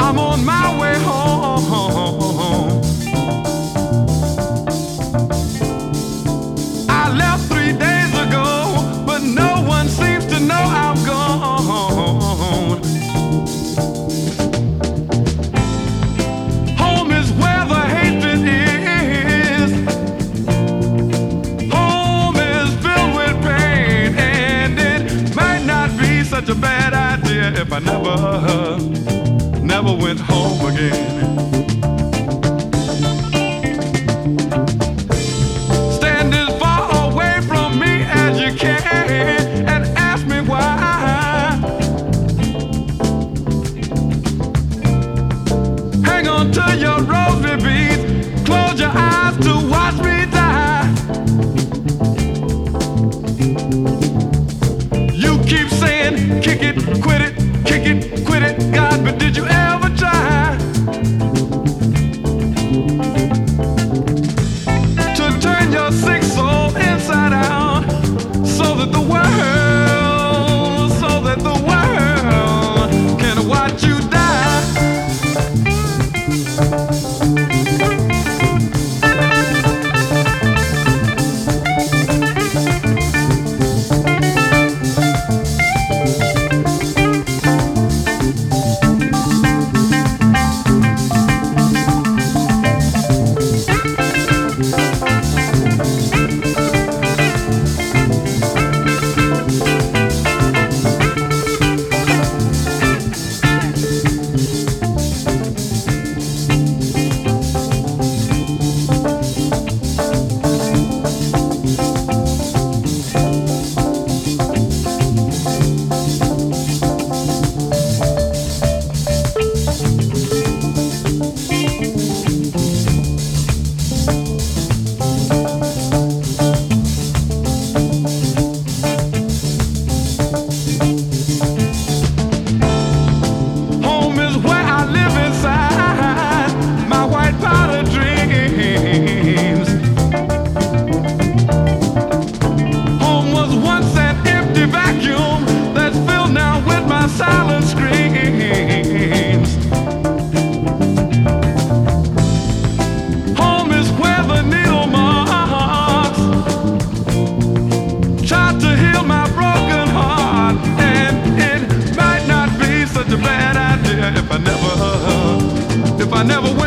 I'm on my way home. I left 3 days ago, but no one seems to know I'm gone. Home is where the hatred is. Home is filled with pain, and it might not be such a bad idea if I never went home again. Stand as far away from me as you can and ask me why. Hang on to your rosary beads, close your eyes to watch me die. You keep saying, kick it, quit it, kick it, quit it, God, but did you ever try to turn your sick soul inside out so that the world can watch you die? Silent screams. Home is where the needle marks tried to heal my broken heart, and it might not be such a bad idea if I never went